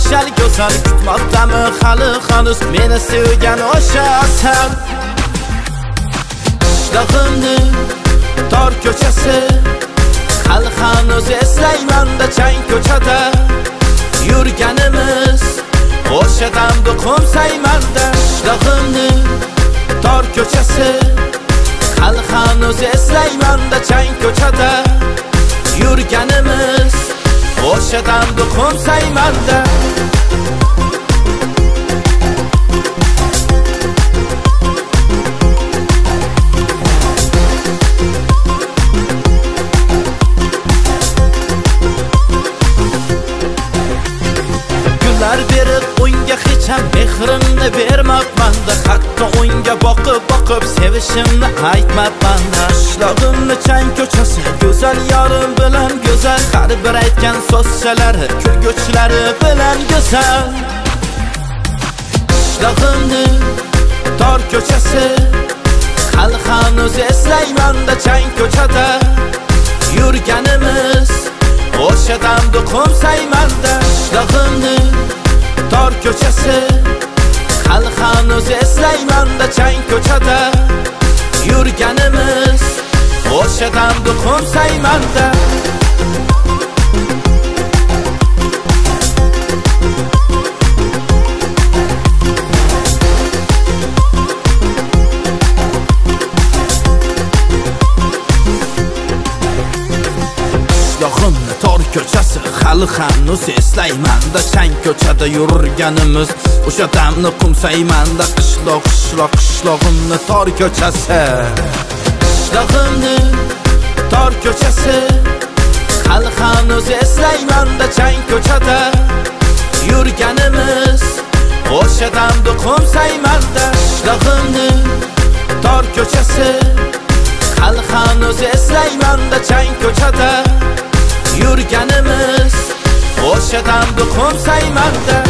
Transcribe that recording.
yashal go'zal kutmoqdami hali hanuz meni sevgan o'sha asal qishlog'imni tor ko'chasi hali hanuz eslayman-da chang ko'chada yurganimiz o'sha damda qo'msayman-da qishlog'imni tor ko'chasi hali hanuz eslayman-da chang ko'chada yurganimiz o'sha damda qo'msayman-da gullar berib unga hech ham mehrimni bermabman-da hatto unga boqib sevishimni aytmabman-da qishlog'imni chang ko'chasi go'zal yorim bilan go'zal har bir aytgan so'zchalari kulguchlari bilan go'zal qishlog'imni tor ko'chasi hali hanuz eslayman-da chang ko'chada yurganimiz o'sha damda qo'msayman-da qishlog'imni tor ko'chasi hali hanuz eslayman-da chang ko'chada yurganimiz o'sha damda qo'msayman-da qishlog'imni tor ko'chasi hali hanuz eslayman-da chang ko'chada yurganimiz o'sha damni qo'msayman-da qishlog'imni tor ko'chasi qishlog'imni tor ko'chasi hali hanuz eslayman-da chang ko'chada yurganimiz o'sha damda qo'msayman-da qishlog'imni tor ko'chasi hali hanuz eslayman-da chang ko'chada yurganimiz o'sha damda qo'msayman-da